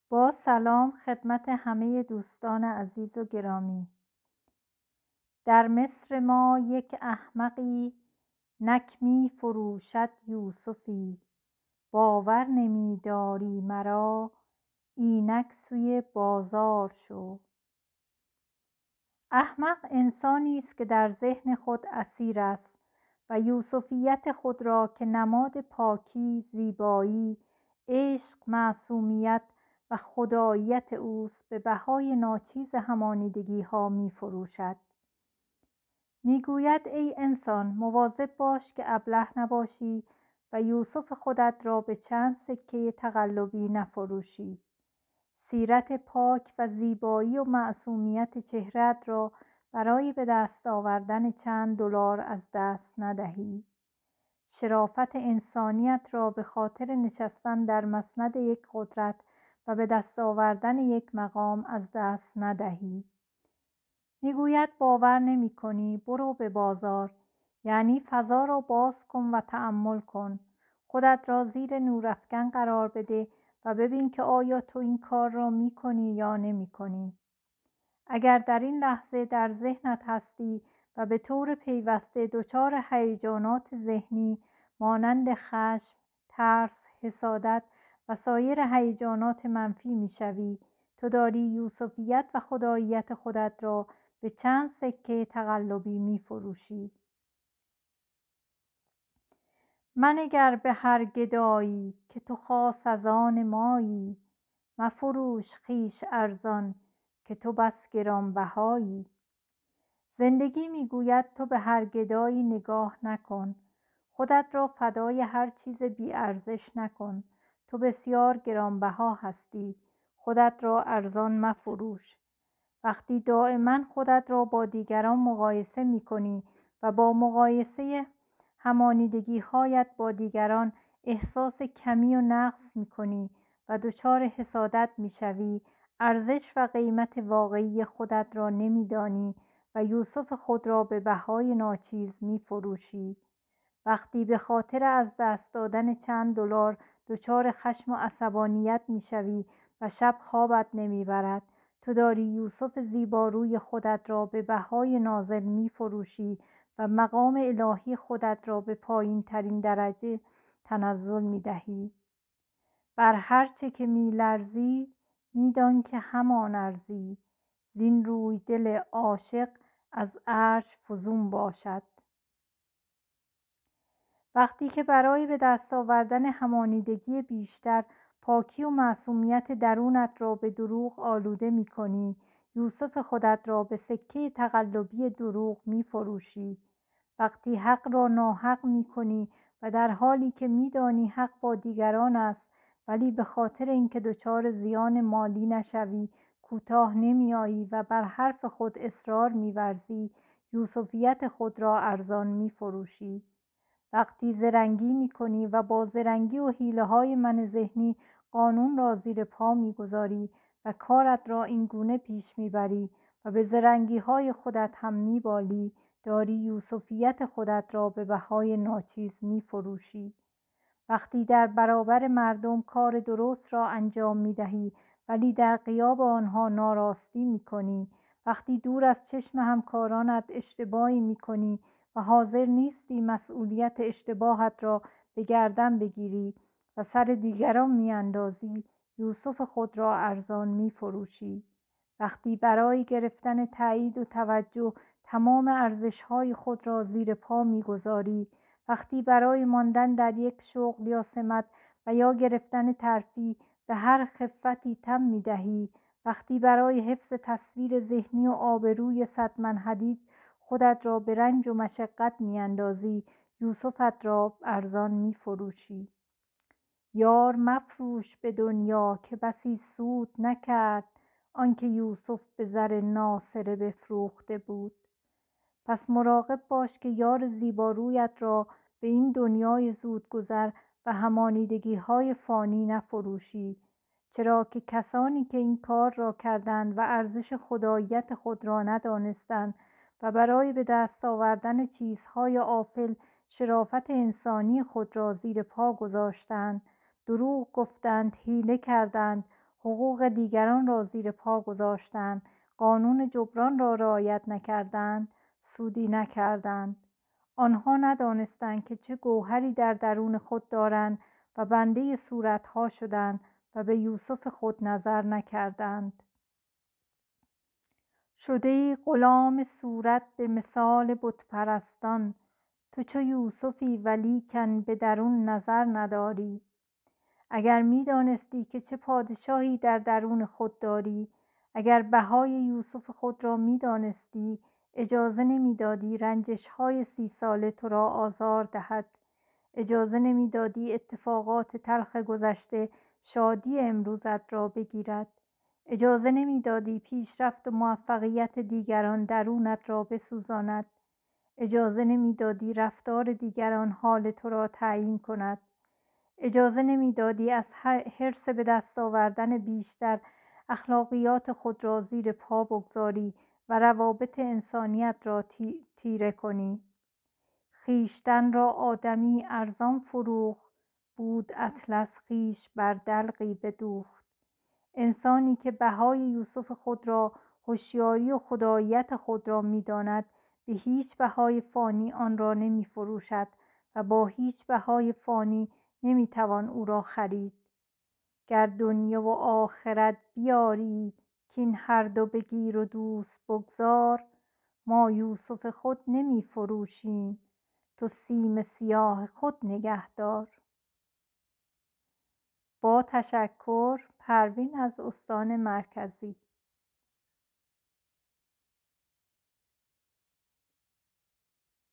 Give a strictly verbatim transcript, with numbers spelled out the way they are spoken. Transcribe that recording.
با سلام خدمت همه دوستان عزیز و گرامی. در مصر ما یک احمقی، نک می فروشد یوسفی. باور نمی داری مرا، اینک سوی بازار شو. احمق انسانی است که در ذهن خود اسیر است و یوسفیت خود را که نماد پاکی، زیبایی، عشق، معصومیت و خداییت اوست به بهای ناچیز همانیدگی‌ها می‌فروشد. می‌گوید ای انسان مواظب باش که ابله نباشی و یوسف خودت را به چند سکه تقلبی نفروشی. سیرت پاک و زیبایی و معصومیت چهره‌ات را برای به دست آوردن چند دلار از دست ندهی. شرافت انسانیت را به خاطر نشستن در مسند یک قدرت و به دست آوردن یک مقام از دست ندهی. میگوید باور نمی کنی، برو به بازار، یعنی فضا را باز کن و تأمل کن. خودت را زیر نورافکن قرار بده و ببین که آیا تو این کار را می کنی یا نمی کنی. اگر در این لحظه در ذهنت هستی و به طور پیوسته دچار هیجانات ذهنی مانند خشم، ترس، حسادت و سایر هیجانات منفی می شوی، تو داری یوسفیت و خداییت خودت را به چند سکه تقلبی می فروشی. منگر به هر گدایی که تو خاص از آن مایی. مفروش خویش ارزان که تو بس گرانبهایی. زندگی میگوید تو به هر گدایی نگاه نکن. خودت را فدای هر چیز بی ارزش نکن. تو بسیار گرانبها هستی. خودت را ارزان مفروش. وقتی دائما خودت را با دیگران مقایسه میکنی و با مقایسه همانیدگی‌هایت با دیگران احساس کمی و نقص می‌کنی و دچار حسادت می‌شوی، ارزش و قیمت واقعی خودت را نمی‌دانی و یوسف خود را به بهای ناچیز می‌فروشی. وقتی به خاطر از دست دادن چند دلار دچار خشم و عصبانیت می‌شوی و شب خوابت نمی‌برد، تو داری یوسف زیباروی خودت را به بهای نازل می‌فروشی و مقام الهی خودت را به پایین ترین درجه تنزل می دهی. بر هر چه که می لرزی می دان که همان ارزی. زین روی دل عاشق از عرش فزون باشد. وقتی که برای به دست آوردن همانیدگی بیشتر پاکی و معصومیت درونت را به دروغ آلوده می کنی، یوسف خودت را به سکه تقلبی دروغ می فروشی. وقتی حق را ناحق می کنی و در حالی که می دانی حق با دیگران است ولی به خاطر اینکه دچار زیان مالی نشوی کوتاه نمی آیی و بر حرف خود اصرار می ورزی، یوسفیت خود را ارزان می فروشی. وقتی زرنگی می کنی و با زرنگی و حیله های من ذهنی قانون را زیر پا می گذاری و کارت را این گونه پیش می بری و به زرنگی های خودت هم می بالی، داری یوسفیت خودت را به بهای ناچیز می فروشی. وقتی در برابر مردم کار درست را انجام می دهی ولی در غیاب آنها ناراستی می کنی، وقتی دور از چشم همکارانت اشتباهی می کنی و حاضر نیستی مسئولیت اشتباهت را به گردن بگیری و سر دیگران می اندازی، یوسف خود را ارزان می فروشی. وقتی برای گرفتن تایید و توجه تمام ارزش‌های خود را زیر پا می‌گذاری، وقتی برای ماندن در یک شغل یا سمت و یا گرفتن ترفیع به هر خفتی تن می‌دهی، وقتی برای حفظ تصویر ذهنی و آبروی صد من حدید خودت را به رنج و مشقت می‌اندازی، یوسفت را ارزان می‌فروشی. یار مفروش به دنیا که بسی سود نکرد آنکه یوسف به زر ناصره بفروخته بود. پس مراقب باش که یار زیبارویت را به این دنیای زودگذر و همانیدگی‌های فانی نفروشی، چرا که کسانی که این کار را کردند و ارزش خداییت خود را ندانستند و برای به دست آوردن چیزهای آفل شرافت انسانی خود را زیر پا گذاشتند، دروغ گفتند، حیله کردند، حقوق دیگران را زیر پا گذاشتند، قانون جبران را رعایت نکردند، سودی نکردند. آنها ندانستند که چه گوهری در درون خود دارند و بنده صورتها شدند و به یوسف خود نظر نکردند. شده‌ای غلام صورت به مثال بت پرستان، تو چو یوسفی ولیکن به درون نظر نداری. اگر می دانستی که چه پادشاهی در درون خود داری، اگر بهای یوسف خود را می دانستی، اجازه نمی دادی رنجش های سی ساله تو را آزار دهد. اجازه نمی دادی اتفاقات تلخ گذشته شادی امروزت را بگیرد. اجازه نمی دادی پیشرفت و موفقیت دیگران درونت را بسوزاند. اجازه نمی دادی رفتار دیگران حال تو را تعیین کند. اجازه نمی دادی از حرص به دست آوردن بیشتر اخلاقیات خود را زیر پا بگذاری و روابط انسانیت را تیره کنی. خویشتن را آدمی ارزان فروخت، بود اطلس خویش بر دلقی بدوخت. انسانی که بهای یوسف خود را، هوشیاری و خداییت خود را می داند، به هیچ بهای فانی آن را نمی فروشد و با هیچ بهای فانی نمی توان او را خرید. گر دنیا و آخرت بیاری، کین هر دو بگیر و دوست بگذار، ما یوسف خود نمی فروشیم، تو سیم سیاه خود نگهدار. با تشکر، پروین از استان مرکزی.